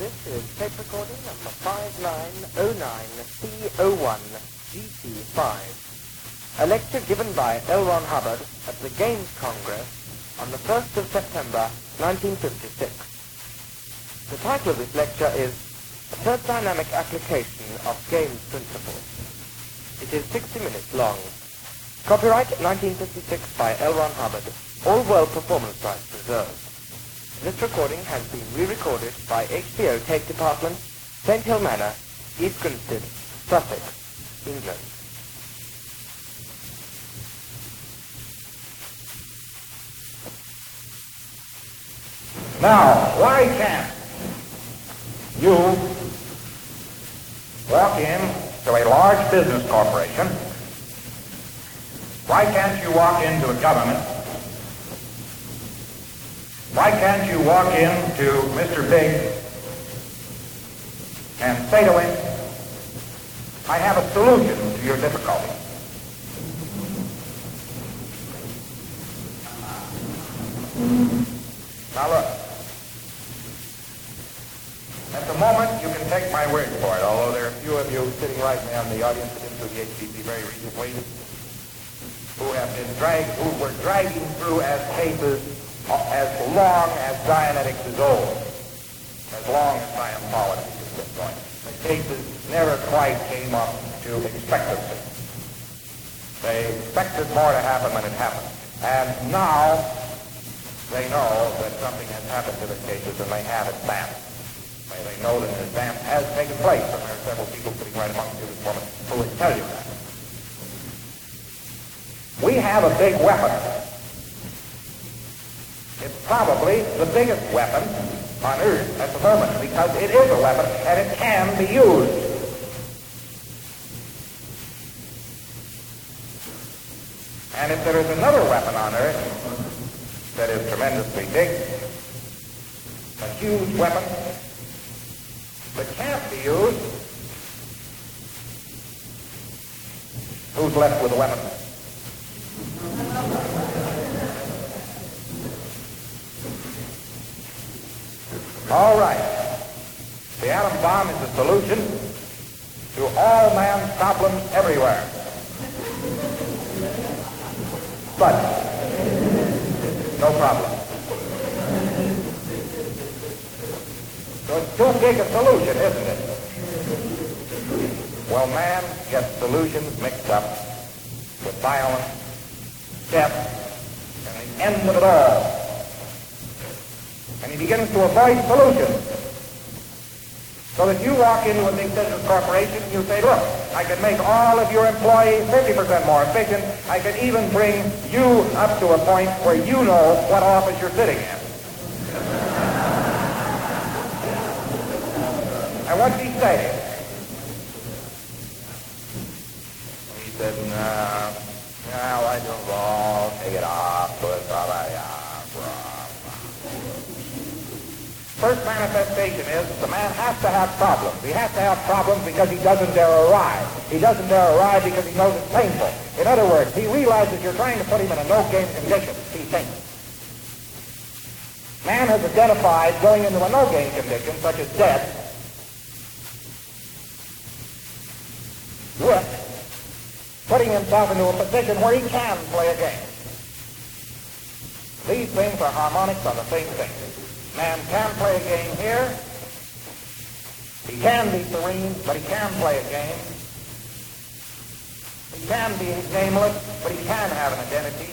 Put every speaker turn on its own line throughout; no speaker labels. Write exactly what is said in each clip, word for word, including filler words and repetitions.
This is tape recording number five nine oh nine C oh one G T five. A lecture given by L. Ron Hubbard at the Games Congress on the first of September nineteen fifty-six. The title of this lecture is A Third Dynamic Application of Games Principles. It is sixty minutes long. Copyright nineteen fifty-six by L. Ron Hubbard. All world performance rights reserved. This recording has been re-recorded by H B O Tape Department, Saint Hill Manor, East Grinstead, Sussex, England.
Now, why can't you walk in to a large business corporation? Why can't you walk into a government? Why can't you walk into Mister Big and say to him, I have a solution to your difficulty? Now look, at the moment you can take my word for it, although there are a few of you sitting right now in the audience that into the H B C very recently who have been dragged, who were dragging through as cases as long as Dianetics is old, as long as Scientology has been going. The cases never quite came up to expectancy. They expected more to happen than it happened. And now they know that something has happened to the cases and they have advanced. They, they know that an advance has taken place, and there are several people sitting right amongst you this morning who will tell you that. We have a big weapon. It's probably the biggest weapon on Earth at the moment because it is a weapon and it can be used. And if there is another weapon on Earth that is tremendously big, a huge weapon that can't be used, who's left with a weapon? All right. The atom bomb is the solution to all man's problems everywhere. But no problem. So it's too big a solution, isn't it? Well, man gets solutions mixed up with violence, death, and the end of it all. And he begins to avoid solutions. So that you walk into a big business corporation and you say, look, I can make all of your employees fifty percent more efficient. I can even bring you up to a point where you know what office you're sitting in. And what's he saying? He said, no, no, I don't know, take it off, put it all right, yeah. First manifestation is the man has to have problems. He has to have problems because he doesn't dare arrive. He doesn't dare arrive because he knows it's painful. In other words, he realizes you're trying to put him in a no-game condition. He thinks. Man has identified going into a no-game condition, such as death, with putting himself into a position where he can play a game. These things are harmonics on the same thing. Man can play a game here. He can be serene, but he can play a game. He can be nameless, but he can have an identity.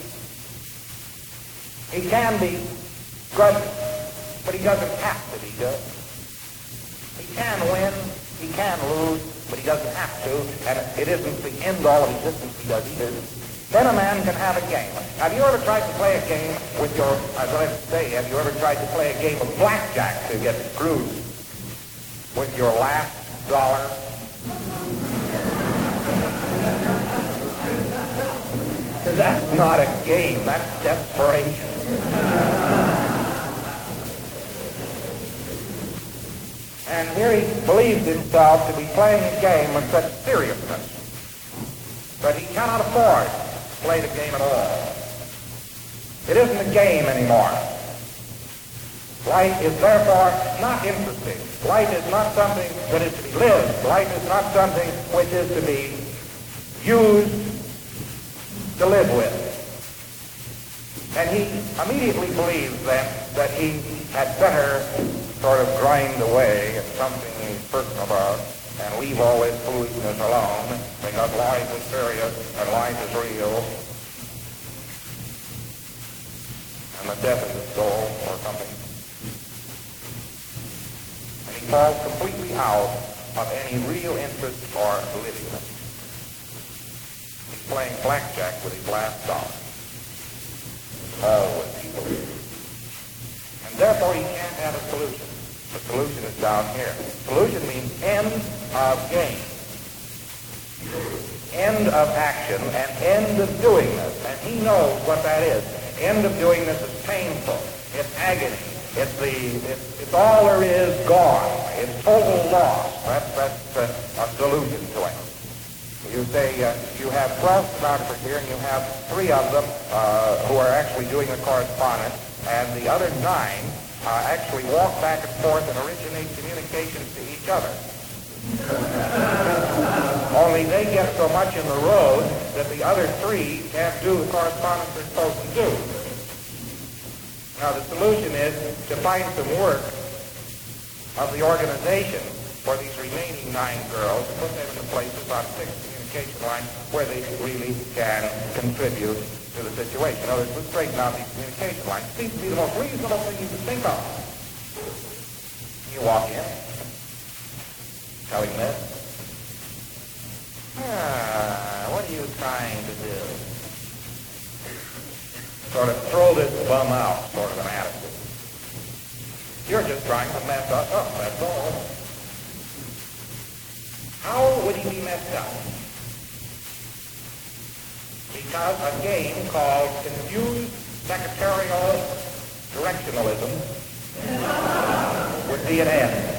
He can be good, but he doesn't have to be good. He can win, he can lose, but he doesn't have to, and it isn't the end-all of existence he does either. Then a man can have a game. Have you ever tried to play a game with your, as I say, have you ever tried to play a game of blackjack to get screwed with your last dollar? That's not a game, that's desperation. And here he believes himself to be playing a game with such seriousness that he cannot afford to play the game at all. It isn't a game anymore. Life is therefore not interesting. Life is not something that is to be lived. Life is not something which is to be used to live with. And he immediately believes then that he had better sort of grind away at something he's certain about and leave all this foolishness alone, because life is serious and life is real. And the death of the soul or something. And he falls completely out of any real interest or living. He's playing blackjack with his last dollar. All what people do. And therefore he can't have a solution. The solution is down here. Solution means end of game. End of action and end of doing this. And he knows what that is. End of doing this is painful. It's agony. It's the it's, it's all there is gone. It's total loss. That's that's uh, a solution to it. You say uh, you have twelve stenographers here, and you have three of them uh, who are actually doing the correspondence, and the other nine uh, actually walk back and forth and originate communications to each other. Only they get so much in the road that the other three can't do the correspondence they're supposed to do. Now the solution is to find some work of the organization for these remaining nine girls and put them into places on fixed communication lines where they really can contribute to the situation. In other words, let's straighten out these communication lines. It seems to be the most reasonable thing you can think of. You walk in, telling this. Ah, what are you trying to do? Sort of throw this bum out, sort of an attitude. You're just trying to mess us up, that's all. How would he be messed up? Because a game called confused secretarial directionalism would be an end.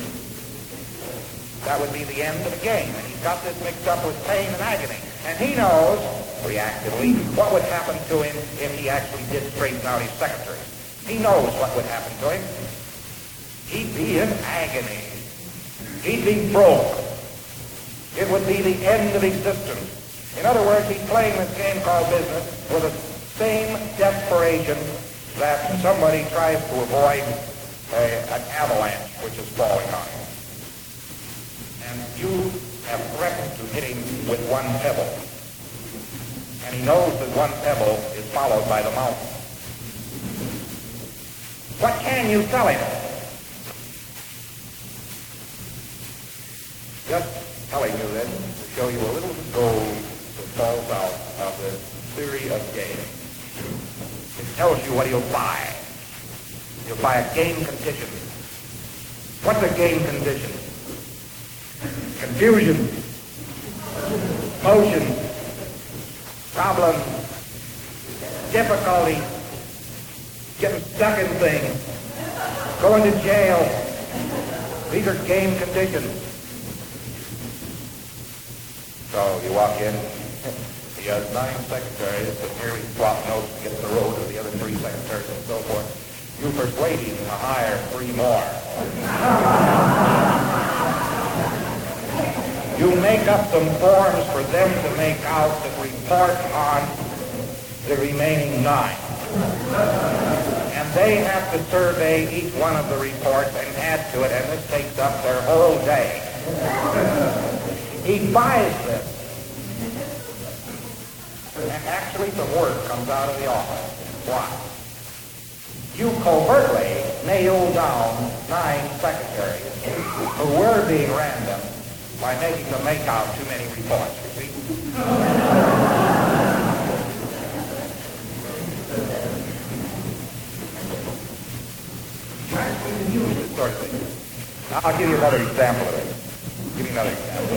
That would be the end of the game. And he's got this mixed up with pain and agony. And he knows, reactively, what would happen to him if he actually did straighten out his secretaries. He knows what would happen to him. He'd be in agony. He'd be broke. It would be the end of existence. In other words, he's playing this game called business with the same desperation that somebody tries to avoid a, an avalanche which is falling on him. And you have threatened to hit him with one pebble. And he knows that one pebble is followed by the mountain. What can you tell him? Just telling you this to show you a little gold that falls out of the theory of game. It tells you what he'll buy. He'll buy a game condition. What's a game condition? Confusion, motion, problem, difficulty, getting stuck in things, going to jail. These are game conditions. So you walk in, he has nine secretaries that merely swap notes to get the road to the other three secretaries and so forth. You persuade him to hire three more. You make up some forms for them to make out that report on the remaining nine. And they have to survey each one of the reports and add to it, and this takes up their whole day. He buys this. And actually some work comes out of the office. Why? You covertly nailed down nine secretaries who were being random by making them make out too many reports, you see? Actually, use this sort of thing. I'll give you another example of it. Give me another example.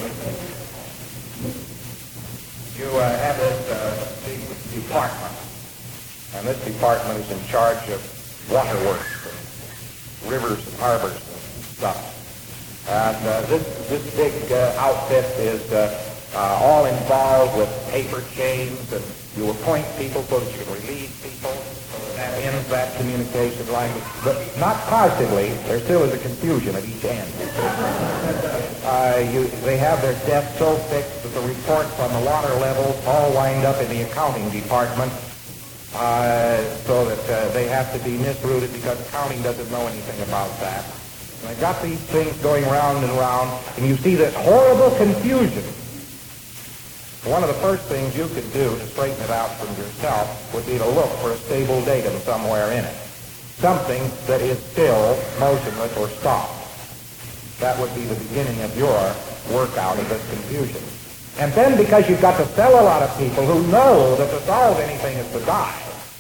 You uh, have this uh, big department, and this department is in charge of waterworks and rivers and harbors and stuff. And uh, this this big uh, outfit is uh, uh, all involved with paper chains, and you appoint people so that you can relieve people, so that that ends that communication line. But not positively. There still is a confusion at each end. Uh, you, they have their desks so fixed that the reports on the water levels all wind up in the accounting department, uh, so that uh, they have to be misrouted because accounting doesn't know anything about that. And I got these things going round and round, and you see this horrible confusion. One of the first things you could do to straighten it out from yourself would be to look for a stable datum somewhere in it. Something that is still motionless or stopped. That would be the beginning of your work out of this confusion. And then because you've got to sell a lot of people who know that to solve anything is to die,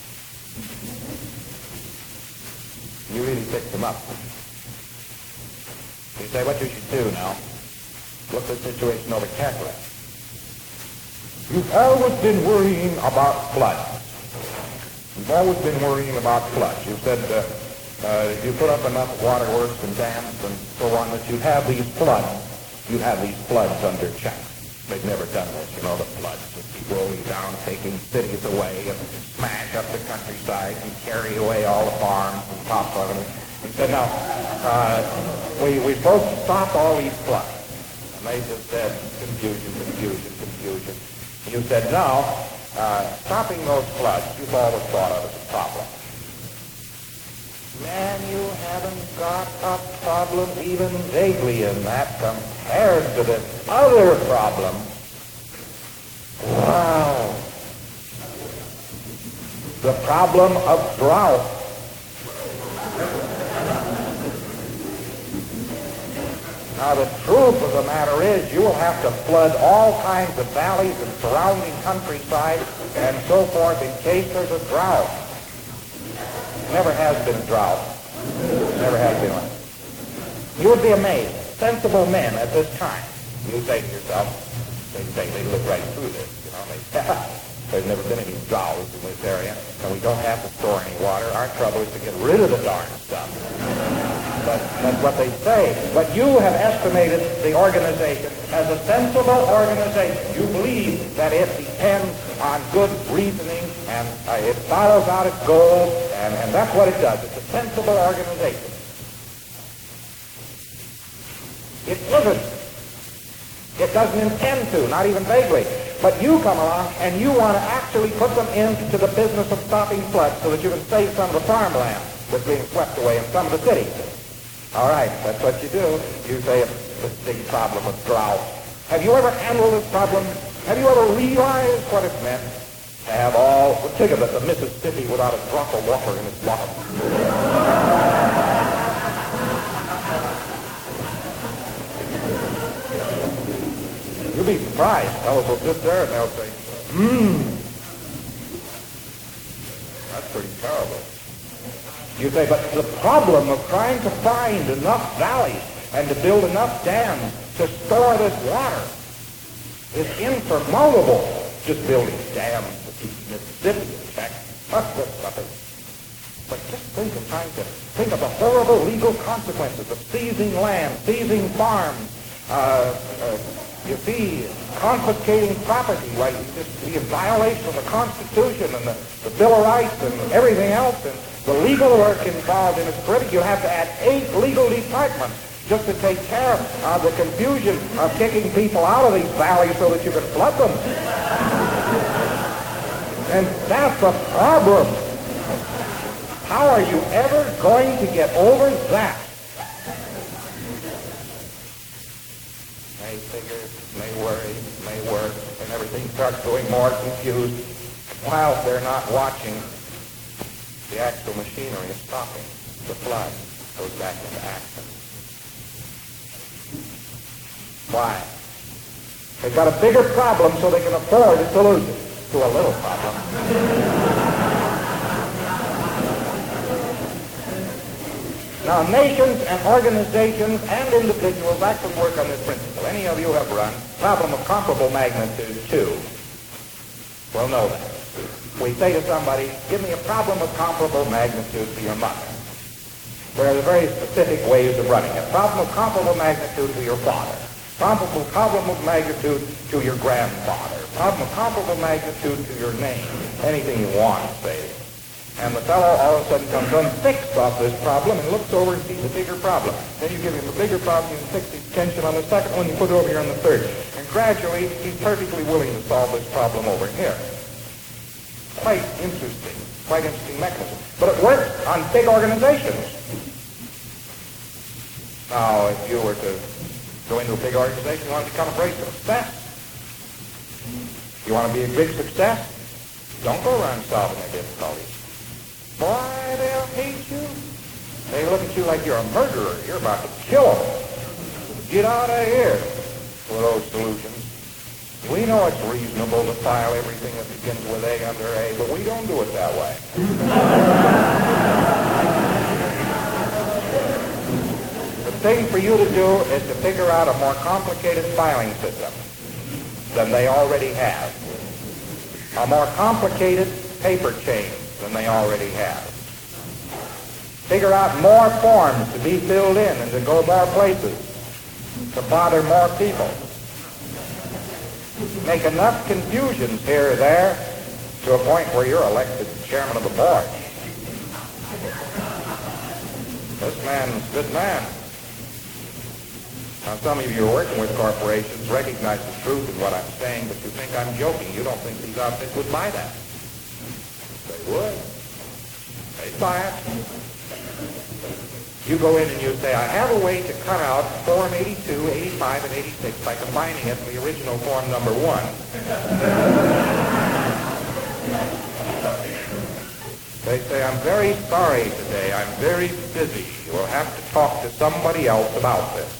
you really pick them up. You say, what you should do now, look the situation over carefully. You've always been worrying about floods. You've always been worrying about floods. You said uh, uh, you put up enough waterworks and dams and so on that you'd have these floods. You'd have these floods under check. They've never done this, you know, the floods just keep rolling down, taking cities away and smash up the countryside and carry away all the farms and topsoil. He said, now, uh, we, we're supposed to stop all these floods. And they just said, confusion, confusion, confusion. You said, no, uh, stopping those floods, you've always thought of as a problem. Man, you haven't got a problem even vaguely in that compared to this other problem. Wow. The problem of drought. Now, the truth of the matter is you will have to flood all kinds of valleys and surrounding countryside and so forth in case there's a drought. Never has been a drought. Never has been one. You would be amazed. Sensible men at this time, you say to yourself, they say they look right through this, you know, they say, there's never been any droughts in this area, and we don't have to store any water. Our trouble is to get rid of the darn stuff. But that's what they say. But you have estimated the organization as a sensible organization. You believe that it depends on good reasoning, and uh, it follows out its goals, and, and that's what it does. It's a sensible organization. It isn't. It doesn't intend to, not even vaguely. But you come along and you want to actually put them into the business of stopping floods so that you can save some of the farmland that's being swept away in some of the cities. All right, that's what you do. You say it's this big problem of drought. Have you ever handled this problem? Have you ever realized what it meant to have all, well, think of it, the Mississippi without a drop of water in its bottom? You'll be surprised. Fellows will sit there and they'll say, hmm, that's pretty terrible. You say, but the problem of trying to find enough valleys and to build enough dams to store this water is insurmountable. Just building dams to keep Mississippi in check. That's just nothing. But just think of trying to think of the horrible legal consequences of seizing land, seizing farms, uh, uh, you see, confiscating property, right? You just be in violation of the Constitution and the, the Bill of Rights and everything else, and the legal work involved in it's pretty. You have to add eight legal departments just to take care of the confusion of kicking people out of these valleys so that you can flood them. And that's the problem. How are you ever going to get over that? May figure, may worry, may work, and everything starts going more confused while they're not watching the actual machinery is stopping. The flood goes back into action. Why? They've got a bigger problem so they can afford a solution to a little problem. Now, nations and organizations and individuals actually work on this principle. Any of you have run problem of comparable magnitude too. Well, know that. We say to somebody, give me a problem of comparable magnitude to your mother. There are very specific ways of running it. Problem of comparable magnitude to your father. Problem, problem of magnitude to your grandfather. Problem of comparable magnitude to your name. Anything you want, say. And the fellow all of a sudden comes unfixed off this problem and looks over and sees a bigger problem. Then you give him a bigger problem, you fix his attention on the second one, you put it over here on the third. And gradually, he's perfectly willing to solve this problem over here. Quite interesting. Quite interesting mechanism. But it works on big organizations. Now, if you were to go into a big organization, you want to become a great success. You want to be a big success? Don't go around solving their difficulties. Boy, they'll hate you. They look at you like you're a murderer. You're about to kill them. Get out of here with those solutions. We know it's reasonable to file everything that begins with A under A, but we don't do it that way. The thing for you to do is to figure out a more complicated filing system than they already have. A more complicated paper chain than they already have. Figure out more forms to be filled in and to go more places, to bother more people. Make enough confusions here or there to a point where you're elected chairman of the board. This man's a good man. Now, some of you who are working with corporations recognize the truth in what I'm saying, but you think I'm joking. You don't think these outfits would buy that. They would. They'd buy it. You go in and you say, I have a way to cut out Form eighty-two, eighty-five, and eighty-six by combining it with the original Form number one. They say, I'm very sorry today. I'm very busy. You'll have to talk to somebody else about this.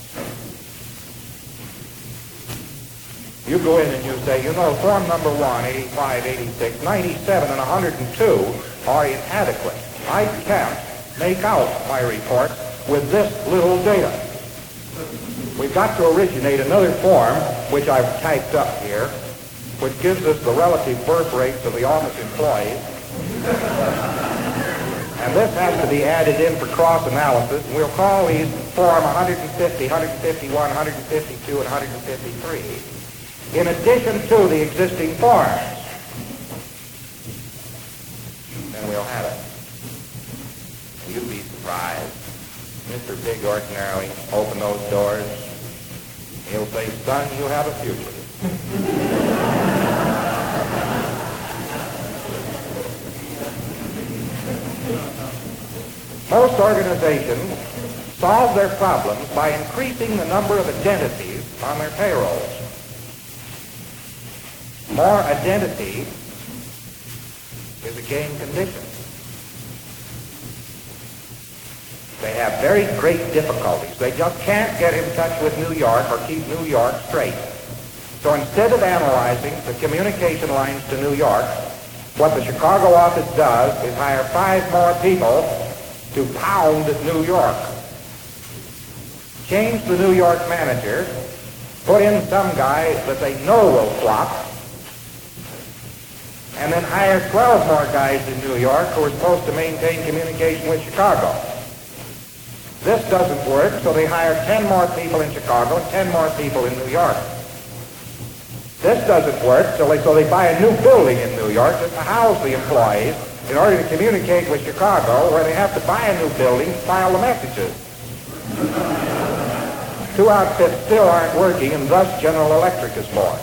You go in and you say, you know, Form number one, eighty-five, eighty-six, ninety-seven, and one hundred two are inadequate. I can't make out my report with this little data. We've got to originate another form, which I've typed up here, which gives us the relative birth rates of the office employees. And this has to be added in for cross-analysis. We'll call these Form one fifty, one fifty-one, one fifty-two, and one fifty-three, in addition to the existing forms. Then we'll have it. You'd be surprised. Mister Big ordinarily open those doors. He'll say, son, you have a future. Most organizations solve their problems by increasing the number of identities on their payrolls. More identity is a gain condition. They have very great difficulties. They just can't get in touch with New York or keep New York straight. So instead of analyzing the communication lines to New York, what the Chicago office does is hire five more people to pound New York. Change the New York manager, put in some guy that they know will flop, and then hire twelve more guys in New York who are supposed to maintain communication with Chicago. This doesn't work, so they hire ten more people in Chicago and ten more people in New York. This doesn't work, so they, so they buy a new building in New York just to house the employees in order to communicate with Chicago, where they have to buy a new building to file the messages. Two outfits still aren't working, and thus General Electric is born.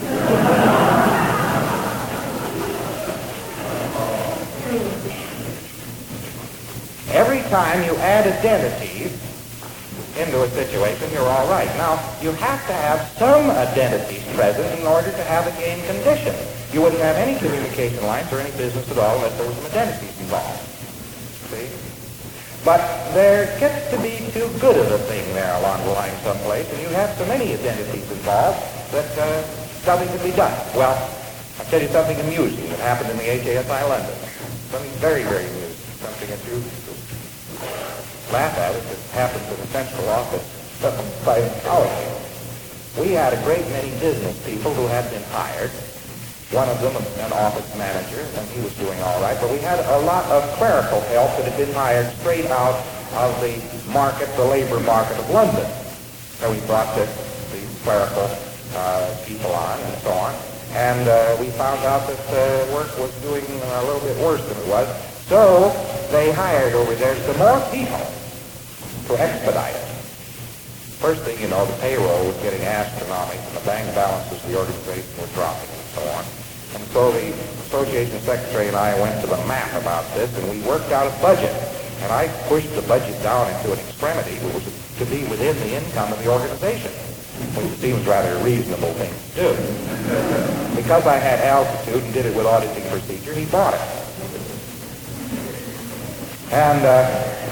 Every time you add identities into a situation, you're all right. Now, you have to have some identities present in order to have a gain condition. You wouldn't have any communication lines or any business at all unless there was some identities involved. See? But there gets to be too good of a thing there along the line someplace, and you have so many identities involved that uh, nothing can be done. Well, I'll tell you something amusing that happened in the H A S I London. Something very, very amusing. Something that you laugh at it. It happened to the central office by ours. We had a great many business people who had been hired. One of them, an office manager, and he was doing all right. But we had a lot of clerical help that had been hired straight out of the market, the labor market of London. So we brought the, the clerical uh, people on and so on. And uh, we found out that the uh, work was doing a little bit worse than it was. So they hired over there some more people to expedite it. First thing you know, the payroll was getting astronomical, and the bank balances of the organization were dropping, and so on. And so the association secretary and I went to the map about this, and we worked out a budget. And I pushed the budget down into an extremity, which was to be within the income of the organization, which seems rather a reasonable thing to do. Because I had altitude and did it with auditing procedure, he bought it. And uh,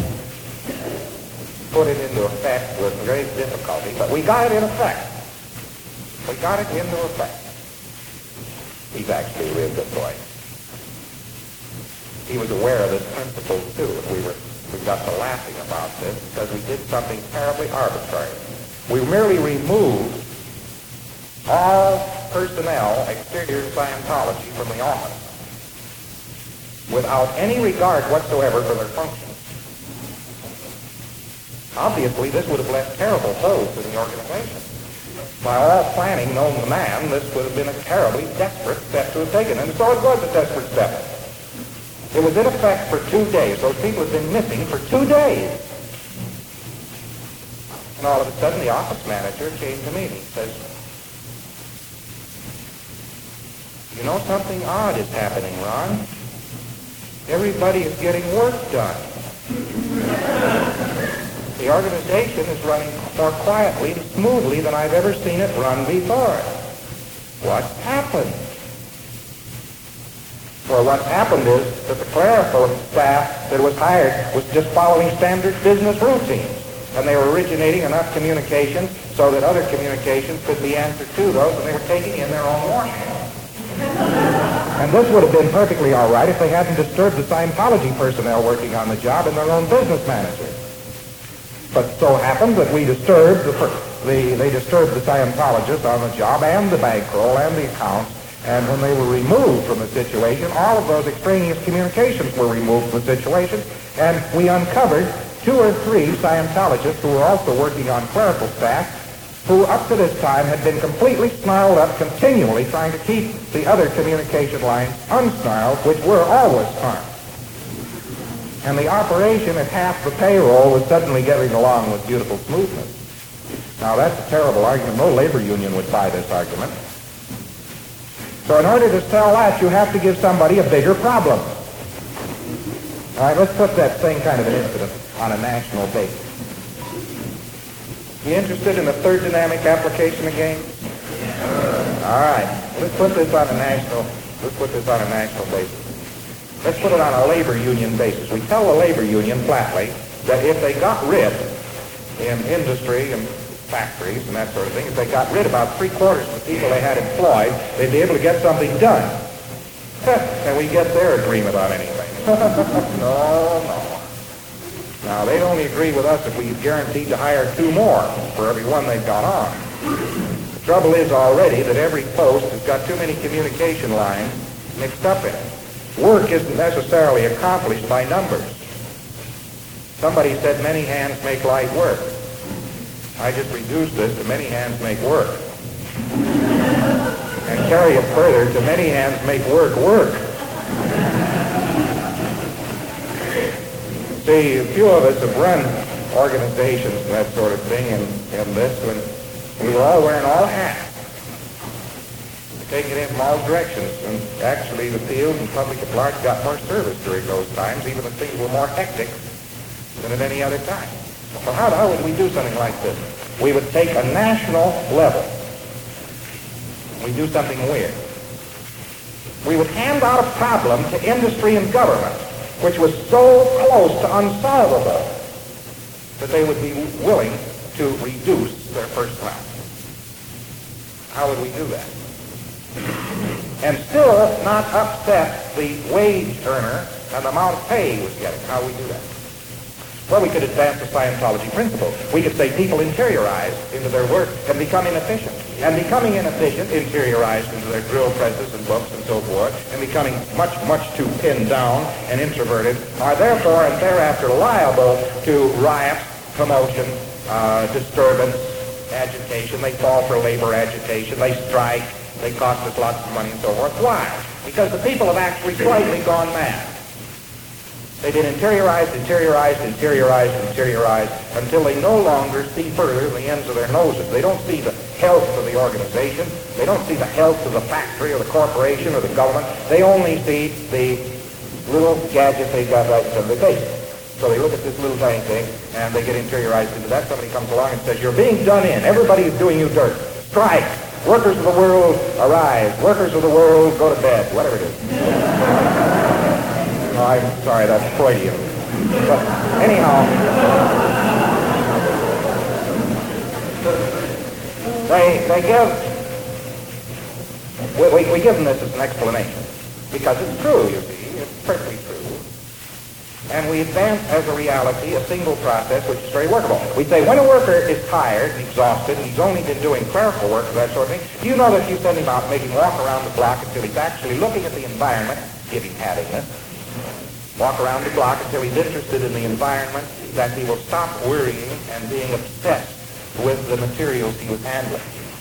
put it into effect with great difficulty, but we got it in effect. We got it into effect. He's actually a real good boy. He was aware of this principle too, and we were we got to laughing about this because we did something terribly arbitrary. We merely removed all personnel exterior Scientology from the office without any regard whatsoever for their functions. Obviously, this would have left terrible holes in the organization. By all planning known to man, this would have been a terribly desperate step to have taken, and so it was a desperate step. It was in effect for two days. Those people had been missing for two days. And all of a sudden, the office manager came to me and he says, "You know, something odd is happening, Ron. Everybody is getting work done. The organization is running more quietly and smoothly than I've ever seen it run before. What happened?" Well, what happened is that the clerical staff that was hired was just following standard business routines. And they were originating enough communications so that other communications could be answered to those, and they were taking in their own warning. And this would have been perfectly all right if they hadn't disturbed the Scientology personnel working on the job and their own business managers. But so happened that we disturbed the, the they disturbed the Scientologists on the job and the bankroll and the accounts. And when they were removed from the situation, all of those extraneous communications were removed from the situation, and we uncovered two or three Scientologists who were also working on clerical staff, who up to this time had been completely snarled up, continually trying to keep the other communication lines unsnarled, which were always armed. And the operation at half the payroll was suddenly getting along with beautiful smoothness. Now that's a terrible argument. No labor union would buy this argument. So in order to sell that, you have to give somebody a bigger problem. All right, let's put that same kind of an incident on a national basis. You interested in the third dynamic application again? All right, let's put this on a national. Let's put this on a national basis. Let's put it on a labor union basis. We tell the labor union flatly that if they got rid in industry and factories and that sort of thing, if they got rid about three-quarters of the people they had employed, they'd be able to get something done. Can we get their agreement on anything? No, no. Now, they'd only agree with us if we guaranteed to hire two more for every one they've got on. The trouble is already that every post has got too many communication lines mixed up in it. Work isn't necessarily accomplished by numbers. Somebody said many hands make light work. I just reduced this to many hands make work. And carry it further to many hands make work work. See, a few of us have run organizations and that sort of thing in, in this when we were all wearing all hats. Taking it in from all directions. And actually the field and public at large got more service during those times, even if things were more hectic than at any other time. Well, how, how would we do something like this? We would take a national level. We do something weird. We would hand out a problem to industry and government, which was so close to unsolvable that they would be willing to reduce their personnel. How would we do that? And still not upset the wage earner and the amount of pay he was getting. How would we do that? Well, we could advance the Scientology principle. We could say people interiorize into their work and become inefficient. And becoming inefficient, interiorized into their drill presses and books and so forth, and becoming much, much too pinned down and introverted, are therefore and thereafter liable to riots, commotion, uh, disturbance, agitation. They fall for labor agitation. They strike. They cost us lots of money and so forth. Why? Because the people have actually slightly gone mad. They've been interiorized, interiorized, interiorized, interiorized, until they no longer see further than the ends of their noses. They don't see the health of the organization. They don't see the health of the factory or the corporation or the government. They only see the little gadget they've got right in front of their face. So they look at this little tiny thing, and they get interiorized into that. Somebody comes along and says, you're being done in. Everybody is doing you dirt. Strike. Workers of the world, arise. Workers of the world, go to bed. Whatever it is. Oh, I'm sorry, that's Freudian. But anyhow, they, they give, we, we, we give them this as an explanation. Because it's true, you see. It's perfectly true. And we advance as a reality a single process which is very workable. We say when a worker is tired and exhausted and he's only been doing clerical work, that sort of thing, do you know that if you send him out, make him walk around the block until he's actually looking at the environment, give him happiness, walk around the block until he's interested in the environment, that he will stop worrying and being obsessed with the materials he was handling.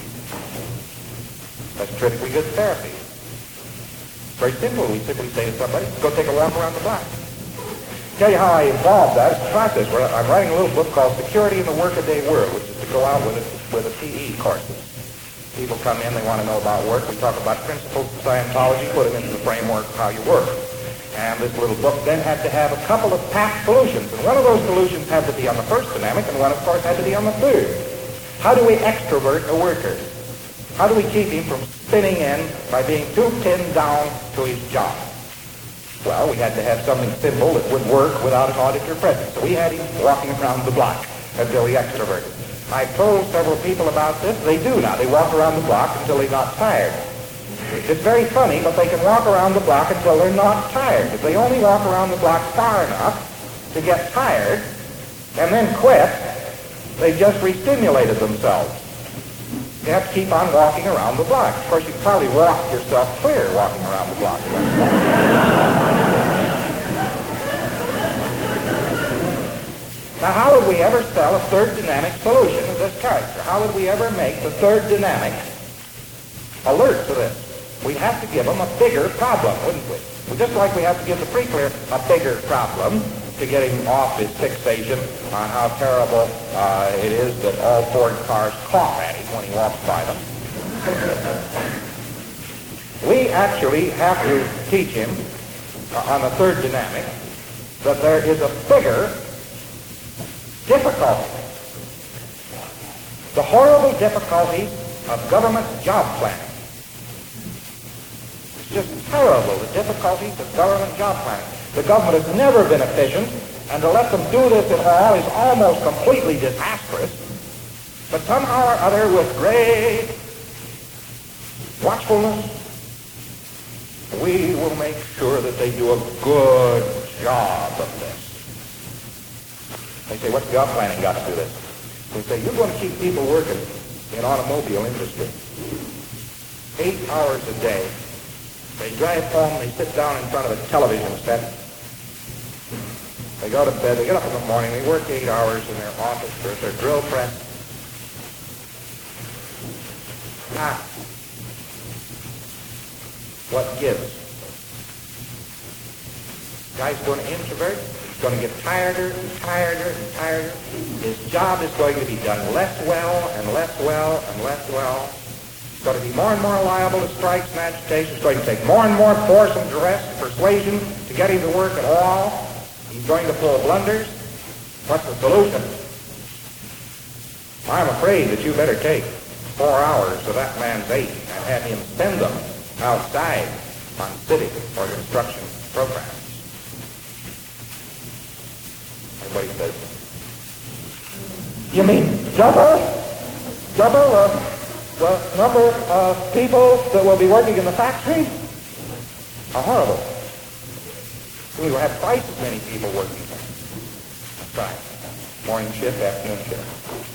That's critically good therapy. Very simple. We simply say to somebody, go take a walk around the block. Tell you how I evolved that. It's a process where I'm writing a little book called Security in the Workaday World, which is to go out with a, with a P E courses. People come in, they want to know about work. We talk about principles of Scientology, put them into the framework of how you work. And this little book then had to have a couple of packed solutions. And one of those solutions had to be on the first dynamic, and one, of course, had to be on the third. How do we extrovert a worker? How do we keep him from spinning in by being too pinned down to his job? Well, we had to have something simple that would work without an auditor present. So we had him walking around the block until he extroverted. I've told several people about this. They do now. They walk around the block until they're not tired. It's very funny, but they can walk around the block until they're not tired. If they only walk around the block far enough to get tired and then quit, they just re-stimulated themselves. You have to keep on walking around the block. Of course, you can probably walk yourself clear walking around the block. Now, how would we ever sell a third dynamic solution of this character? How would we ever make the third dynamic alert to this? We'd have to give them a bigger problem, wouldn't we? Well, just like we have to give the pre-clear a bigger problem to get him off his fixation on how terrible uh, it is that all Ford cars cough at him when he walks by them. We actually have to teach him uh, on the third dynamic that there is a bigger difficulty. The horrible difficulty of government job planning. It's just terrible, the difficulties of government job planning. The government has never been efficient, and to let them do this at all is almost completely disastrous. But somehow or other, with great watchfulness, we will make sure that they do a good job of this. They say, what's job planning got to do this? We say, you're going to keep people working in automobile industry eight hours a day. They drive home, they sit down in front of a television set. They go to bed, they get up in the morning, they work eight hours in their office or at their drill press. Ah. What gives? Guy's going to introvert. He's going to get tireder and tireder and tireder. His job is going to be done less well and less well and less well. He's going to be more and more liable to strikes and agitation. It's going to take more and more force and duress and persuasion to get him to work at all. He's going to pull blunders. What's the solution? I'm afraid that you better take four hours of that man's eight and have him spend them outside on civic or construction programs. Everybody says, you mean double? Double uh, the number of people that will be working in the factory? How horrible. We will have twice as many people working. That's right. Morning shift, afternoon shift.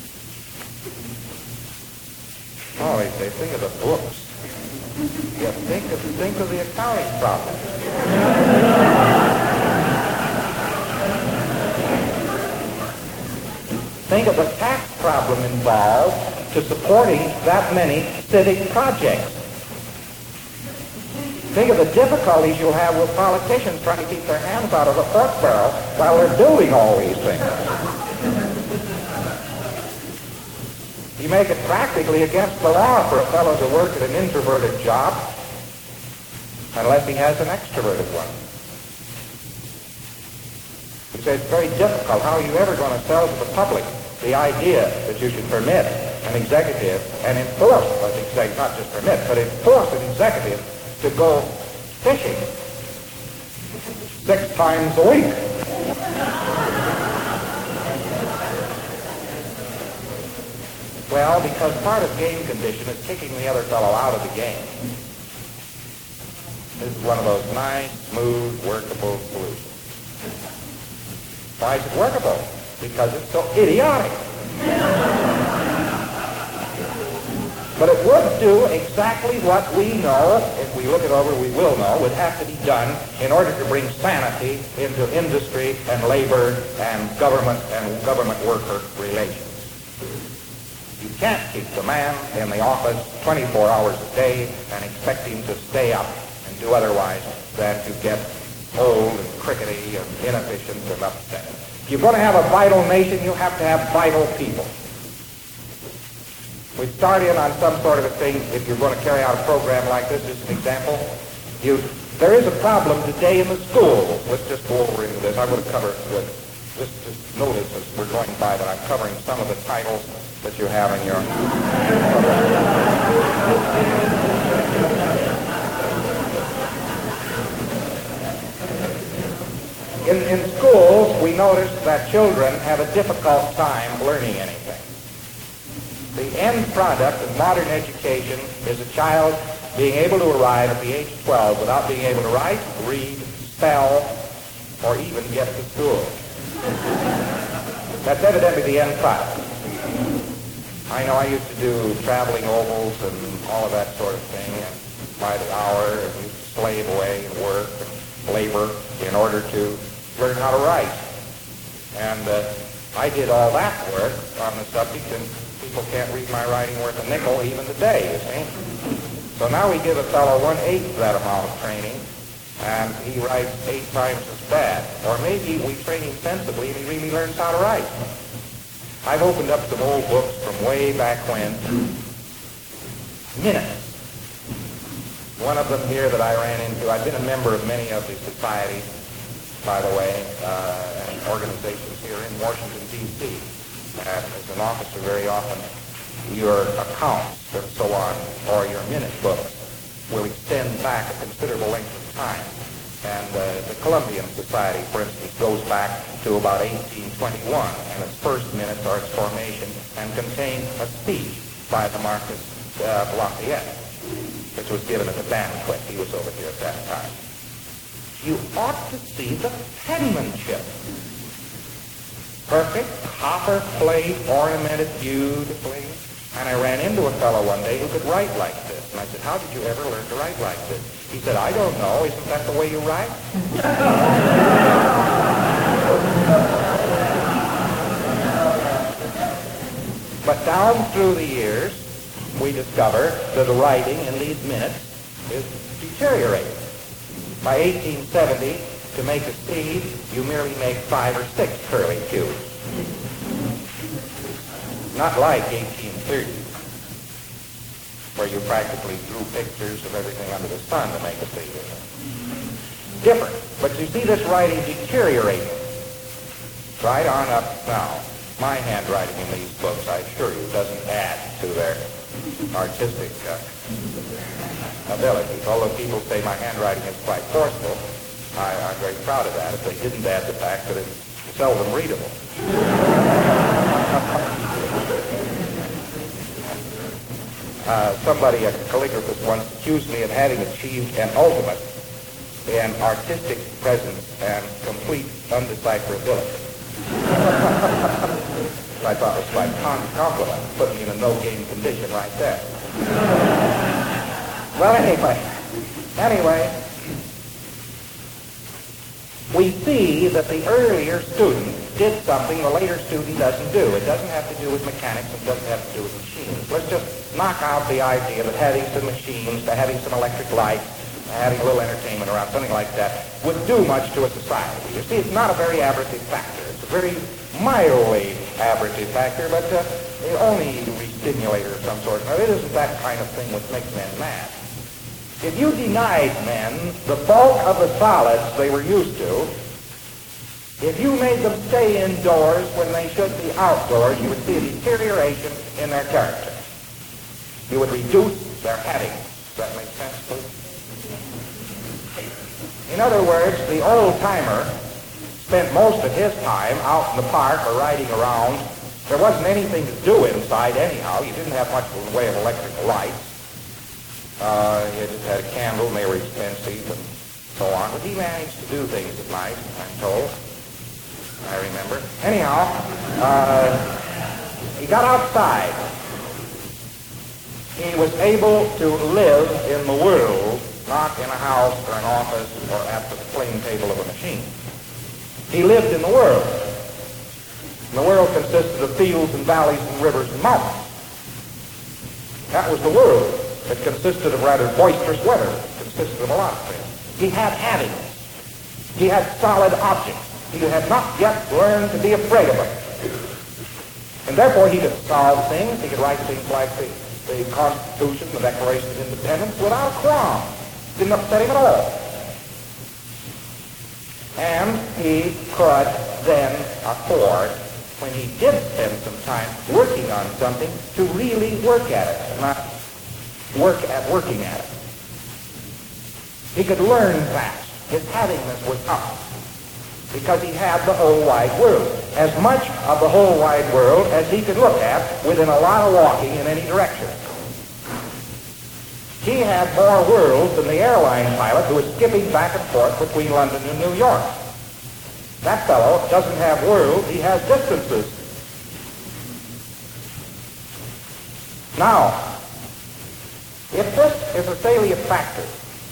Oh, they say, think of the books. Yeah, think of, think of the accounting problem. Think of the tax problem involved to supporting that many civic projects. Think of the difficulties you'll have with politicians trying to keep their hands out of the pork barrel while they're doing all these things. You make it practically against the law for a fellow to work at an introverted job unless he has an extroverted one. You say it's very difficult. How are you ever going to sell to the public the idea that you should permit an executive and enforce an executive, not just permit, but enforce an executive to go fishing six times a week? Well, because part of game condition is kicking the other fellow out of the game. This is one of those nice, smooth, workable solutions. Why is it workable? Because it's so idiotic. But it would do exactly what we know, if we look it over, we will know, would have to be done in order to bring sanity into industry and labor and government and government worker relations. You can't keep the man in the office twenty-four hours a day and expect him to stay up and do otherwise than to get old and crickety and inefficient and upset. If you're going to have a vital nation, you have to have vital people. We start in on some sort of a thing. If you're going to carry out a program like this, as an example, you, there is a problem today in the schools. Let's just go over into this. I'm going to cover it with, just, just notice as we're going by that I'm covering some of the titles that you have in your... In, in schools, we notice that children have a difficult time learning anything. The end product of modern education is a child being able to arrive at the age of twelve without being able to write, read, spell, or even get to school. That's evidently the end product. I know I used to do traveling ovals and all of that sort of thing, and by the hour, and we slave away and work and labor in order to learn how to write. And uh, I did all that work on the subject, and people can't read my writing worth a nickel even today, you see. So now we give a fellow one-eighth that amount of training, and he writes eight times as bad. Or maybe we train him sensibly and he really learns how to write. I've opened up some old books from way back when. Minutes. One of them here that I ran into, I've been a member of many of the societies, by the way, uh, and organizations here in Washington, D C Uh, as an officer, very often your accounts and so on, or your minute books, will extend back a considerable length of time. And uh, the Columbian Society, for instance, goes back to about eighteen twenty-one, and its first minutes are its formation and contain a speech by the Marquis uh, Lafayette, which was given at the banquet. He was over here at that time. You ought to see the penmanship. Perfect, copper plate, ornamented beautifully. And I ran into a fellow one day who could write like this. And I said, how did you ever learn to write like this? He said, I don't know. Isn't that the way you write? But down through the years, we discover that the writing in these minutes is deteriorating. By eighteen seventy, to make a C, you merely make five or six curly Q's. Not like eighteen thirty, where you practically drew pictures of everything under the sun to make a C. Different. But you see this writing deteriorating. Right on up now. My handwriting in these books, I assure you, doesn't add to their artistic uh, abilities. Although people say my handwriting is quite forceful, I, I'm very proud of that, if they didn't add the fact that it's seldom readable. uh, somebody, a calligraphist, once accused me of having achieved an ultimate in artistic presence and complete undecipherability. I thought it was quite a compliment, put me in a no-game condition right there. Well, anyway, anyway, we see that the earlier student did something the later student doesn't do. It doesn't have to do with mechanics. It doesn't have to do with machines. Let's just knock out the idea that having some machines, to having some electric lights, having a little entertainment around, something like that, would do much to a society. You see, it's not a very aberrative factor. It's a very mildly aberrative factor, but uh, only re-stimulator of some sort. Now, it isn't that kind of thing which makes men mad. If you denied men the bulk of the solids they were used to, if you made them stay indoors when they should be outdoors, you would see a deterioration in their character. You would reduce their heading. Does that make sense, please? In other words, the old-timer spent most of his time out in the park or riding around. There wasn't anything to do inside anyhow. You didn't have much in the way of electrical lights. Uh, you just had a candle, and they were expensive and so on. But he managed to do things at night, I'm told. I remember. Anyhow, uh, he got outside. He was able to live in the world, not in a house or an office or at the plane table of a machine. He lived in the world. And the world consisted of fields and valleys and rivers and mountains. That was the world. It consisted of rather boisterous weather. It consisted of a lot of things. He had addings. He had solid objects. He had not yet learned to be afraid of them. And therefore he could solve things. He could write things like the, the Constitution, the Declaration of Independence without a qualm. Didn't upset him at all. And he could then afford, when he did spend some time working on something, to really work at it, not work at working at it. He could learn fast. His havingness was up because he had the whole wide world. As much of the whole wide world as he could look at within a lot of walking in any direction. He had more worlds than the airline pilot who was skipping back and forth between London and New York. That fellow doesn't have worlds, he has distances. Now, if this is a salient factor,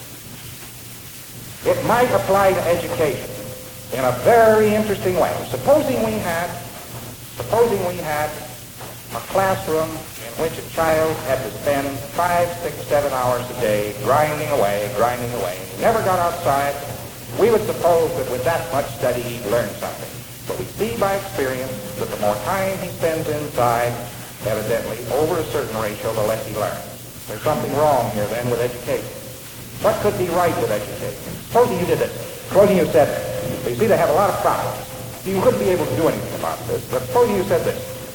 it might apply to education in a very interesting way. Supposing we had, supposing we had a classroom in which a child had to spend five, six, seven hours a day grinding away, grinding away, and never got outside, we would suppose that with that much study he'd learn something. But we see by experience that the more time he spends inside, evidently over a certain ratio, the less he learns. There's something wrong here then with education. What could be right with education? Supposing you did this. Supposing you said, you see, they have a lot of problems. You couldn't be able to do anything about this, but supposing you said this.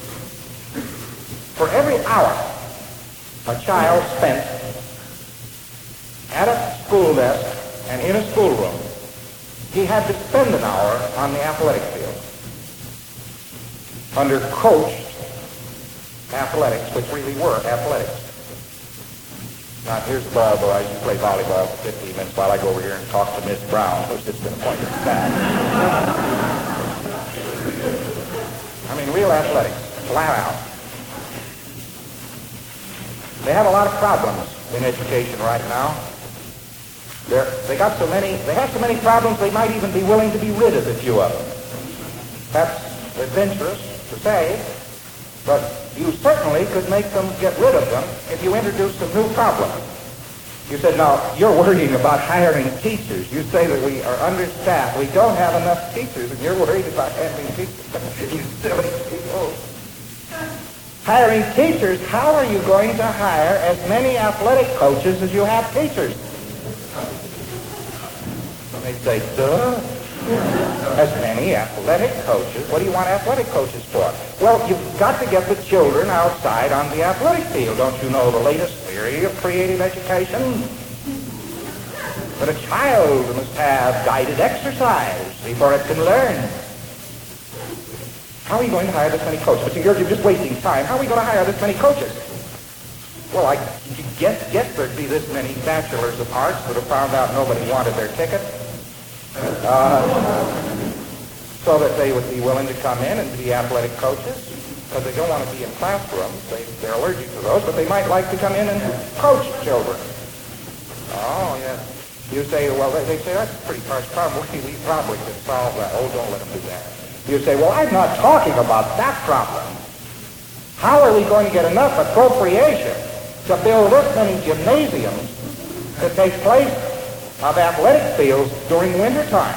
For every hour a child spent at a school desk and in a schoolroom, he had to spend an hour on the athletic field under coached athletics, which really were athletics. Now, here's the ball, boys. You play volleyball for fifteen minutes while I go over here and talk to Miss Brown, who's just been appointed staff. I mean, real athletics, flat out. They have a lot of problems in education right now. They're, they got so many, they have so many problems they might even be willing to be rid of a few of them. That's adventurous to say, but you certainly could make them get rid of them if you introduced some new problems. You said, now, you're worrying about hiring teachers. You say that we are understaffed. We don't have enough teachers, and you're worried about having teachers. You silly people. Hiring teachers, how are you going to hire as many athletic coaches as you have teachers? They say, duh. As many athletic coaches. What do you want athletic coaches for? Well, you've got to get the children outside on the athletic field. Don't you know the latest theory of creative education? That a child must have guided exercise before it can learn. How are you going to hire this many coaches? But you're just wasting time. How are we going to hire this many coaches? Well, I guess, guess there'd be this many bachelors of arts that have found out nobody wanted their ticket. Uh, so that they would be willing to come in and be athletic coaches, because they don't want to be in classrooms. They, they're allergic to those, but they might like to come in and coach children. Oh, yes. You say, well, they, they say, that's a pretty harsh problem. We, we probably could solve that. Oh, don't let them do that. You say, well, I'm not talking about that problem. How are we going to get enough appropriation to build this many gymnasiums to take place of athletic fields during wintertime.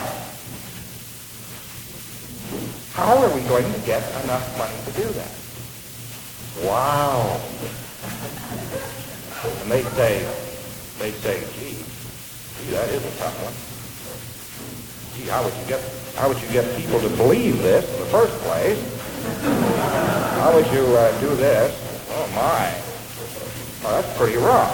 How are we going to get enough money to do that? Wow. And they say, they say, gee, gee, that is a tough one. Gee, how would you get, how would you get people to believe this in the first place? How would you uh, do this? Oh my. Oh, that's pretty rough.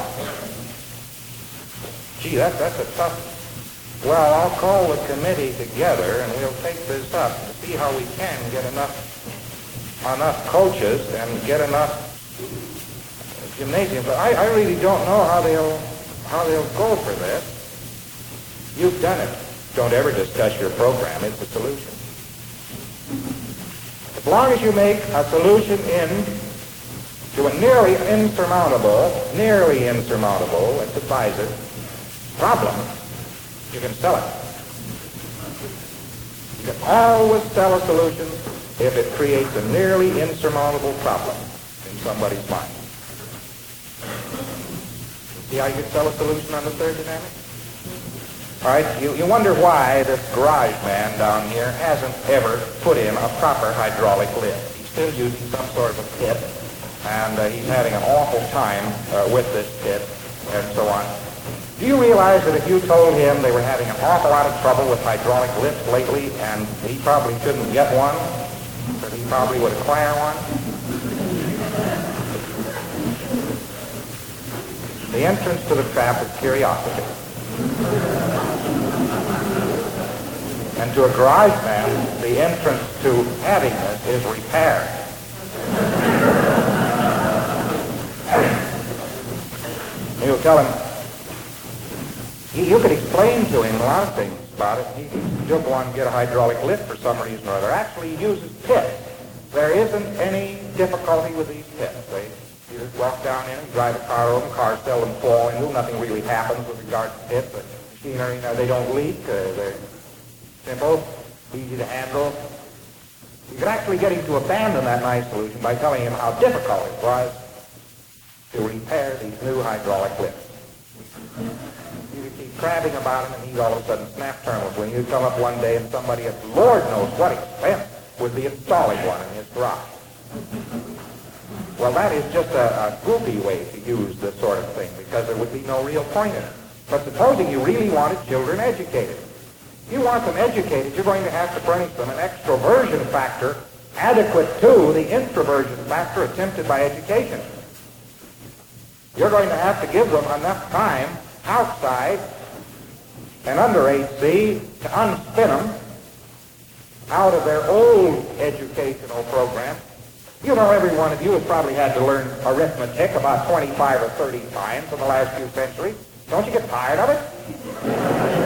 Gee, that, that's a tough. Well, I'll call the committee together and we'll take this up to see how we can get enough enough coaches and get enough gymnasiums. But I, I really don't know how they'll how they'll go for this. You've done it. Don't ever discuss your program. It's a solution. As long as you make a solution in to a nearly insurmountable, nearly insurmountable, emphasize it, problem, you can sell it. You can always sell a solution if it creates a nearly insurmountable problem in somebody's mind. See how you can sell a solution on the third dynamic? All right, you, you wonder why this garage man down here hasn't ever put in a proper hydraulic lift. He's still using some sort of a pit, and uh, he's having an awful time uh, with this pit, and so on. Do you realize that if you told him they were having an awful lot of trouble with hydraulic lifts lately, and he probably couldn't get one, that he probably would acquire one? The entrance to the trap is curiosity. And to a garage man, the entrance to having this is repair. You'll tell him, you, you could explain to him a lot of things about it. He, he'll go on and get a hydraulic lift for some reason or other. Actually, he uses pits. There isn't any difficulty with these pits. They, you just walk down in and drive a car over, cars seldom fall into, nothing really happens with regard to pits. The machinery, you know, they don't leak. Uh, they're simple, easy to handle. You could actually get him to abandon that nice solution by telling him how difficult it was to repair these new hydraulic lifts. You could keep crabbing about him and he'd all of a sudden snap terminals when you come up one day and somebody at Lord knows what expense would be installing one in his garage. Well, that is just a, a goofy way to use this sort of thing because there would be no real point in it. But supposing you really wanted children educated. If you want them educated, you're going to have to furnish them an extroversion factor adequate to the introversion factor attempted by education. You're going to have to give them enough time outside and under eight C to unspin them out of their old educational program. You know, every one of you has probably had to learn arithmetic about twenty-five or thirty times in the last few centuries. Don't you get tired of it?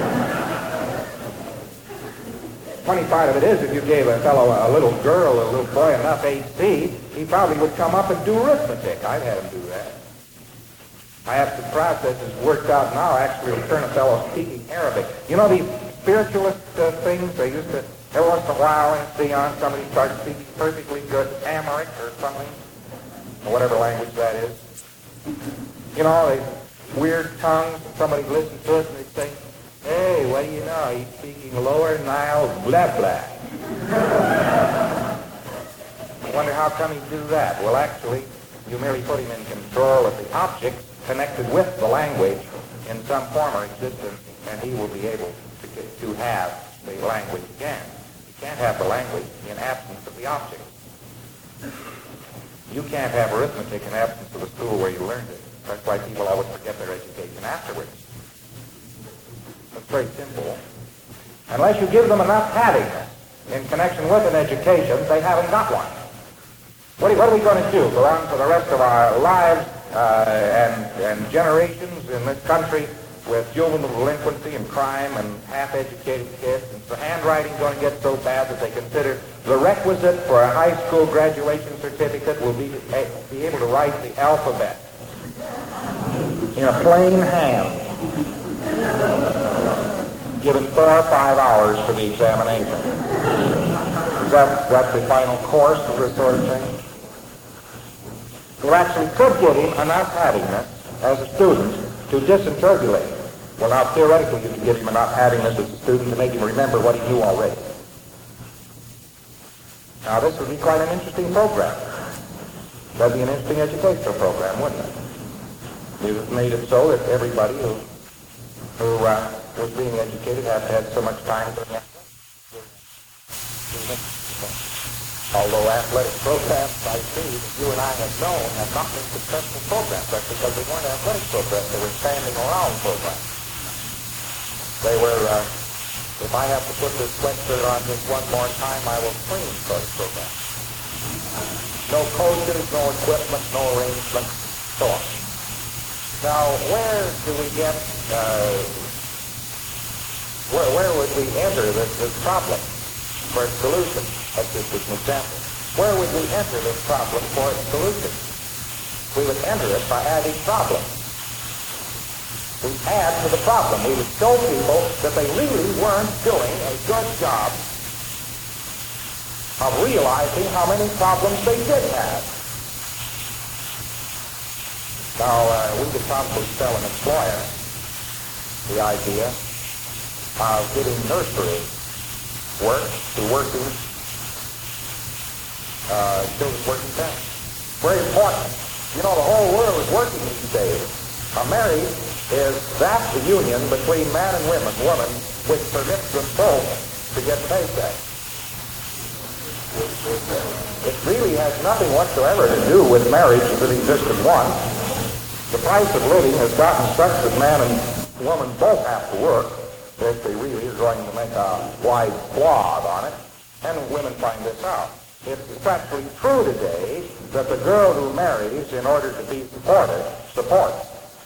Funny part of it is, if you gave a fellow, a little girl, a little boy enough eight C, he probably would come up and do arithmetic. I've had him do that. I have some processes worked out now, actually, to turn a fellow speaking Arabic. You know these spiritualist uh, things? They used to, every once in a while, in Sion, somebody starts speaking perfectly good Amharic or something, or whatever language that is. You know, they weird tongues, and somebody listens to it and they say, hey, what do you know? He's speaking Lower Nile blah blah. I wonder how come he do that? Well, actually, you merely put him in control of the objects connected with the language in some form or existence, and he will be able to, get, to have the language again. You can't have the language in absence of the object. You can't have arithmetic in absence of the school where you learned it. That's why people always forget their education afterwards. It's very simple. Unless you give them enough happiness in connection with an education, they haven't got one. What are, what are we going to do? Go on for the rest of our lives uh, and, and generations in this country with juvenile delinquency and crime and half-educated kids? And the handwriting going to get so bad that they consider the requisite for a high school graduation certificate will be to be able to write the alphabet in a plain hand. Given four or five hours for the examination. Is that, that's the final course of this sort of thing? You actually could give him enough happiness as a student to disinterpolate. Well, now, theoretically, you could give him enough having this as a student to make him remember what he knew already. Now, this would be quite an interesting program. That'd be an interesting educational program, wouldn't it? You made it so that everybody who, who uh, was being educated had had so much time to... Although athletic programs, I see, that you and I have known have not been successful programs. That's because they weren't athletic programs. They were standing around programs. They were, uh, if I have to put this sweatshirt on just one more time, I will scream sort of program. No coaches, no equipment, no arrangements, so on. Now, where do we get, uh, where, where would we enter this, this problem for its solution? That's just as an example. Where would we enter this problem for its solution? We would enter it by adding problems. We add to the problem. We would show people that they really weren't doing a good job of realizing how many problems they did have. Now, uh, we could probably tell an employer the idea of giving nursery work to working, uh, children's working parents. Very important. You know, the whole world is working these days. A marriage is that the union between man and woman, woman, which permits them both to get paycheck. It really has nothing whatsoever to do with marriage that existed once. The price of living has gotten such that man and woman both have to work if they really are going to make a wide swath on it, and women find this out. It's actually true today that the girl who marries in order to be supported, supports.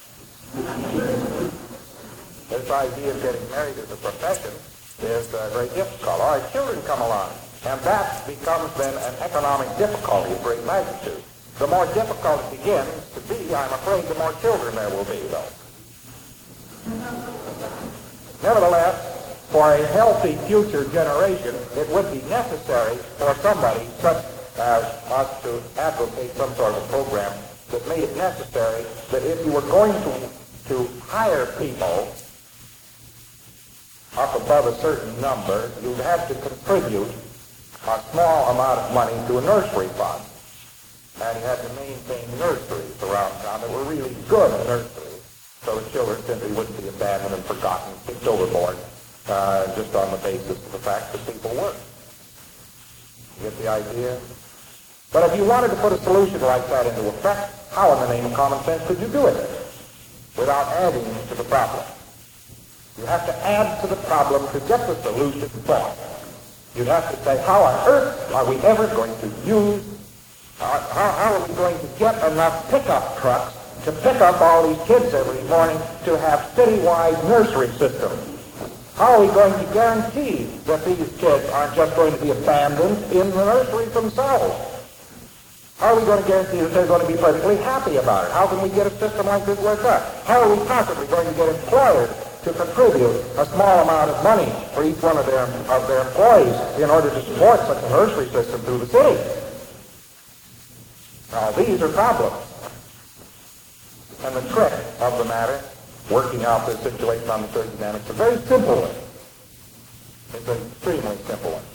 This idea of getting married as a profession is uh, very difficult. All right, children come along, and that becomes then an economic difficulty of great magnitude. The more difficult it begins to be, I'm afraid the more children there will be, though. Nevertheless, for a healthy future generation, it would be necessary for somebody such as us to advocate some sort of a program that made it necessary that if you were going to, to hire people up above a certain number, you'd have to contribute a small amount of money to a nursery fund. And you had to maintain nurseries around town that were really good nurseries, so the children simply wouldn't be abandoned and forgotten, kicked overboard, uh, just on the basis of the fact that people work. You get the idea? But if you wanted to put a solution like that into effect, how in the name of common sense could you do it without adding to the problem? You have to add to the problem to get the solution thought. You'd have to say, how on earth are we ever going to use, uh, how, how are we going to get enough pickup trucks to pick up all these kids every morning to have citywide nursery systems? How are we going to guarantee that these kids aren't just going to be abandoned in the nurseries themselves? How are we going to guarantee that they're going to be perfectly happy about it? How can we get a system like this worked out? How are we possibly going to get employers to contribute a small amount of money for each one of their, of their employees in order to support such a nursery system through the city? Now, these are problems. And the trick of the matter, working out this situation on the third dynamics, is a very simple one. It's an extremely simple one.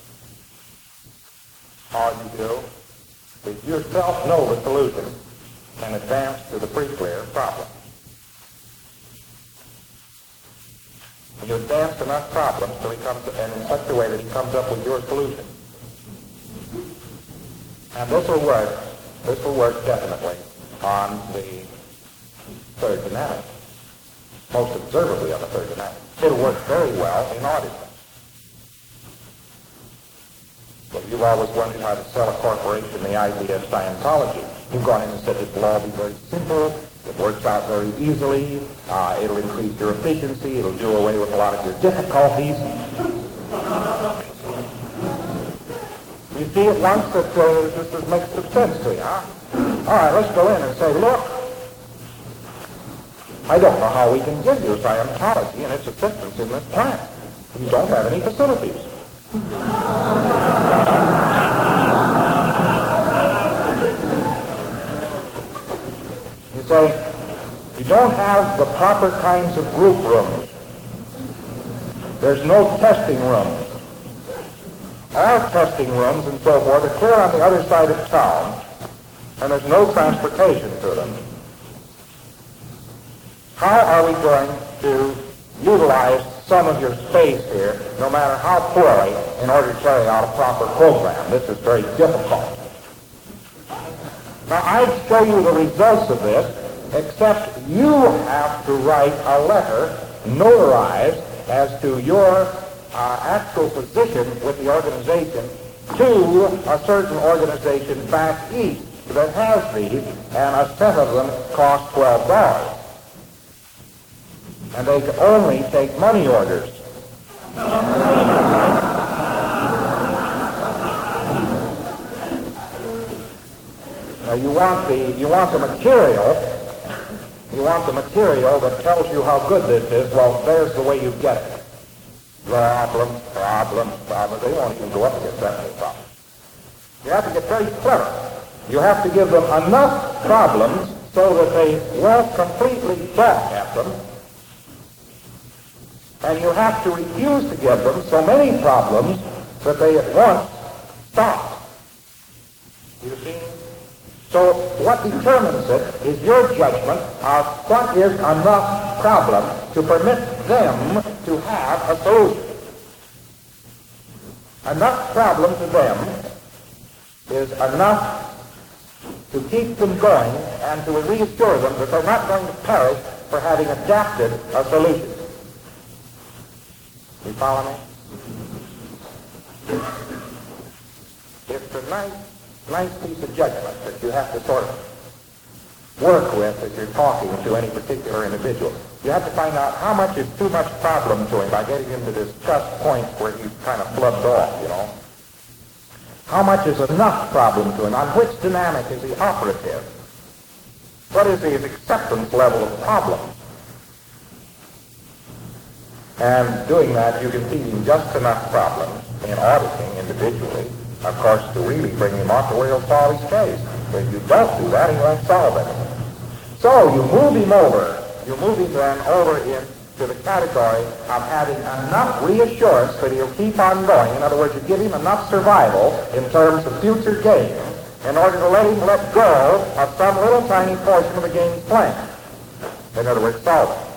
All you do is yourself know the solution and advance to the pre-clear problem. You advance enough problems till he comes, and in such a way that he comes up with your solution. And this will work, this will work definitely on the third dynamic. Most observably on the third dynamic. It'll work very well in audience. But you've always wondered how to sell a corporation the idea of Scientology. You've gone in and said it will all be very simple. It works out very easily. Uh, it'll increase your efficiency. It'll do away with a lot of your difficulties. You see at once that uh, this makes some sense to you, huh? All right, let's go in and say, look, I don't know how we can give you Scientology and its assistance in this plant. You don't have any facilities. You say, you don't have the proper kinds of group rooms. There's no testing rooms. Our testing rooms and so forth are clear on the other side of town, and there's no transportation to them. How are we going to utilize some of your space here, no matter how poorly, in order to carry out a proper program? This is very difficult. Now, I'd show you the results of this, except you have to write a letter notarized as to your uh, actual position with the organization to a certain organization back east that has these, and a set of them cost twelve dollars. And they can only take money orders. Now you want the you want the material. You want the material that tells you how good this is. Well, there's the way you get it. Problem, problem, problem. They won't even go up against that many problems. You have to get very clever. You have to give them enough problems so that they won't completely balk at them. And you have to refuse to give them so many problems that they at once stop. You see? So what determines it is your judgment of what is enough problem to permit them to have a solution. Enough problem to them is enough to keep them going and to reassure them that they're not going to perish for having adapted a solution. You follow me? It's a nice, nice piece of judgment that you have to sort of work with as you're talking to any particular individual. You have to find out how much is too much problem to him by getting him to this just point where he's kind of flubbed off, you know. How much is enough problem to him? On which dynamic is he operative? What is his acceptance level of problems? And doing that, you can feed him just enough problems in auditing individually, of course, to really bring him up to where he'll solve his case. If you don't do that, he won't solve it. So you move him over. You move him then over into the category of having enough reassurance that he'll keep on going. In other words, you give him enough survival in terms of future gain in order to let him let go of some little tiny portion of the game he's playing. In other words, solve it.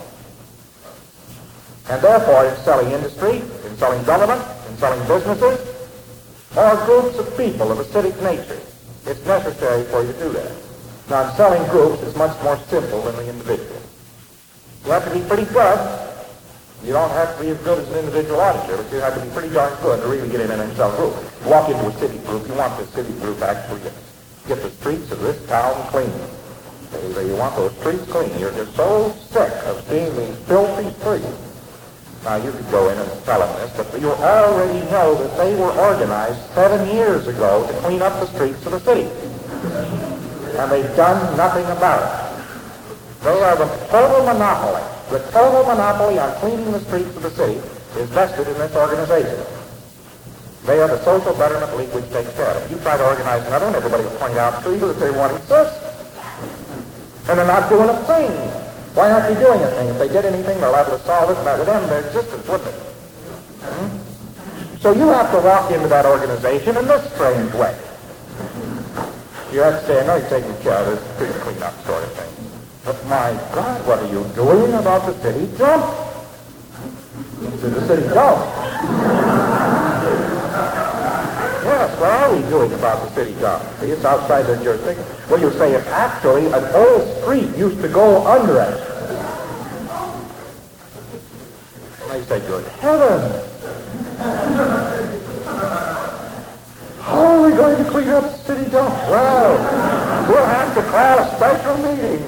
And therefore, in selling industry, in selling government, in selling businesses, or groups of people of acidic nature, it's necessary for you to do that. Now, in selling groups, it's much more simple than the individual. You have to be pretty good. You don't have to be as good as an individual auditor, but you have to be pretty darn good to really get in and sell group. You walk into a city group, you want the city group actually get, get the streets of this town clean. You want those streets clean. You're just so sick of seeing these filthy streets. Now, you could go in and tell them this, but you already know that they were organized seven years ago to clean up the streets of the city. And they've done nothing about it. They are the total monopoly. The total monopoly on cleaning the streets of the city is vested in this organization. They are the Social Betterment League which takes care of it. You try to organize another one, everybody will point out to you that they won't exist. And they're not doing a thing. Why aren't they doing anything? If they did anything, they're liable to solve it, and that would end their existence, wouldn't it? Hmm? So you have to walk into that organization in this strange way. You have to say, I know you're taking care of this street cleanup sort of thing. But my God, what are you doing about the city dump? It's the city dump. Yes, what are we doing about the city dump? See, it's outside their jurisdiction. Well, you say it's actually an old street used to go under it. And they say, good heavens! How are we going to clean up the city dump? Well, we'll have to call a special meeting.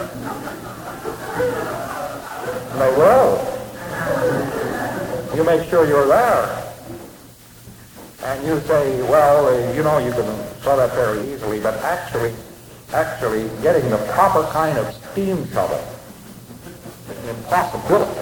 And they will. You make sure you're there. And you say, well, uh, you know, you can solve that very easily, but actually, actually getting the proper kind of steam shovel is an impossibility.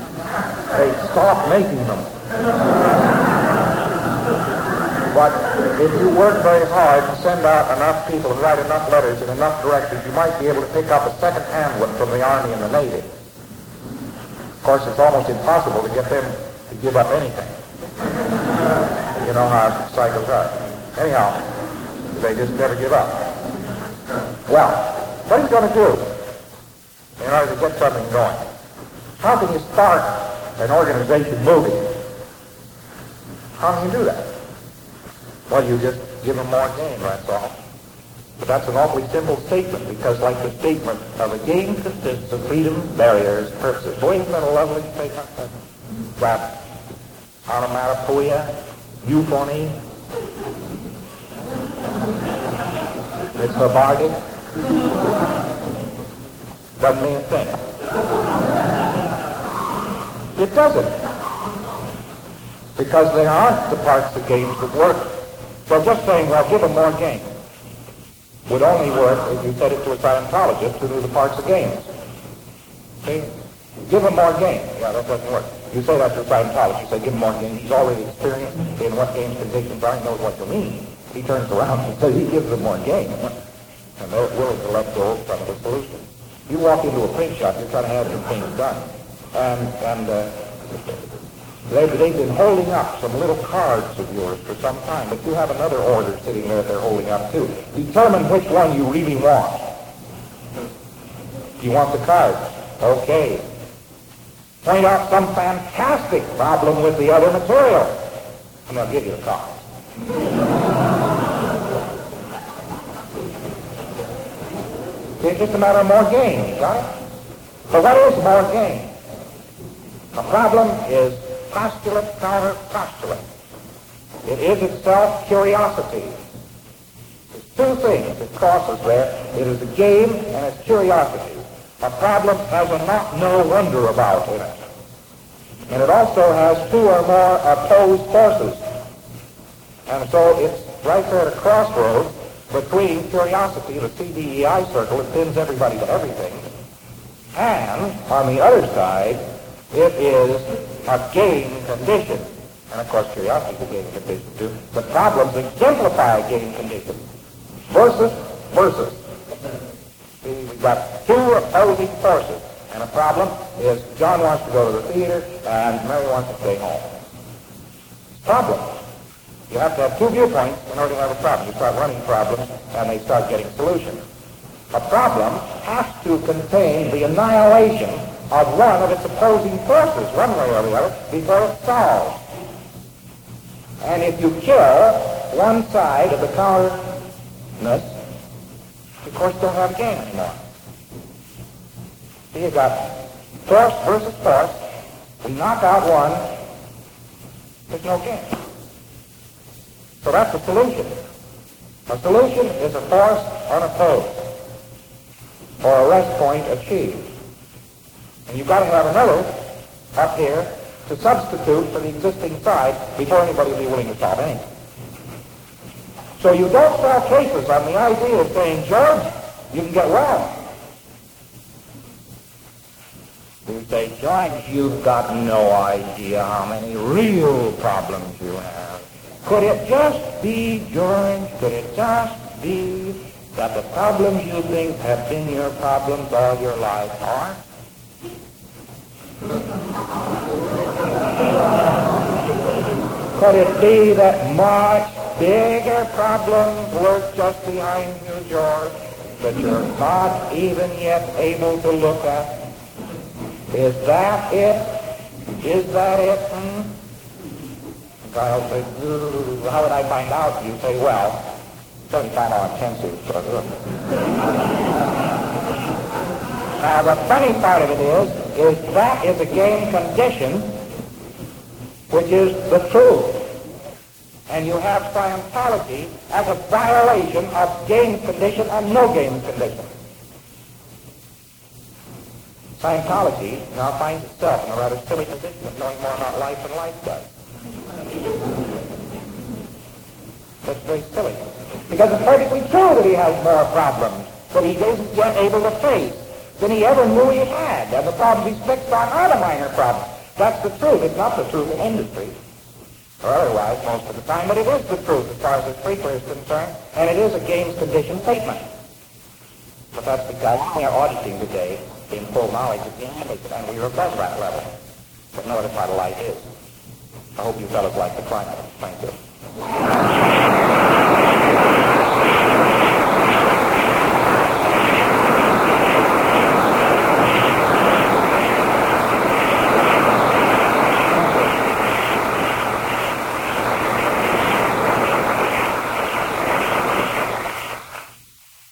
They stop making them. But if you work very hard and send out enough people and write enough letters in enough directions, you might be able to pick up a second-hand one from the Army and the Navy. Of course, it's almost impossible to get them to give up anything. You know how cycles are. Anyhow, they just never give up. Well, what are you going to do in order to get something going? How can you start an organization moving? How can you do that? Well, you just give them more game, that's all. But that's an awfully simple statement, because like the statement of a game consists of freedom, barriers, purposes. Boy, isn't that a lovely statement? That onomatopoeia, euphony, it's Habardic, doesn't mean a thing. It doesn't. Because they aren't the parts of games that work. So just saying, well, give them more game would only work if you said it to a Scientologist who knew the parts of games. See? Give them more game. Yeah, that doesn't work. You say that to a Scientologist, you say, give him more game. He's already experienced in what games conditions are, he knows what you mean. He turns around and says he gives them more game. And they're willing to let go of some of the solution. You walk into a print shop, you're trying to have some things done. And, and uh, They've, they've been holding up some little cards of yours for some time, but you have another order sitting there they're holding up too. Determine which one you really want. You want the cards? Okay. Point out some fantastic problem with the other material, and they'll give you the cards. It's just a matter of more game, got it? So what is more game? The problem is postulate, counter postulate. It is itself curiosity. There's two things it crosses there. It is a game and it's curiosity. A problem has a not, no, wonder about in it. And it also has two or more opposed forces. And so it's right there at a crossroads between curiosity, the C D E I circle that pins everybody to everything, and on the other side, it is a game condition. And of course, curiosity is a game condition too. The problems exemplify a game condition. Versus, versus. See, we've got two opposing forces. And a problem is John wants to go to the theater and Mary wants to stay home. Problem. You have to have two viewpoints in order to have a problem. You start running problems and they start getting solutions. A problem has to contain the annihilation of one of its opposing forces, one way or the other, before it's solved. And if you kill one side of the counterness, of course you don't have a game anymore. So you got force versus force. We knock out one, there's no game. So that's the solution. A solution is a force unopposed, or a rest point achieved. And you've got to have another up here to substitute for the existing side before anybody will be willing to solve anything. So you don't sell cases on the idea of saying, George, you can get well. You say, George, you've got no idea how many real problems you have. Could it just be, George, could it just be that the problems you think have been your problems all your life are? Could it be that much bigger problems lurk just behind you, George, that you're not even yet able to look at? Is that it? Is that it? Hmm? I'll say, how would I find out? You say, well, seventy-five dollars intensive. Now, the funny part of it is, is that is a game condition, which is the truth. And you have Scientology as a violation of game condition and no game condition. Scientology now finds itself in a rather silly position of knowing more about life than life does. That's very silly. Because it's perfectly true that he has more problems that he isn't yet able to face than he ever knew he had. And the problems he's fixed on are the minor problems. That's the truth. It's not the truth in industry. or otherwise most of the time, but it is the truth as far as the speaker is concerned, and it is a game's condition statement. But that's because we are auditing today in full knowledge of the image, and we are above that level. But notice how the light is. I hope you fellas like the climate. Thank you.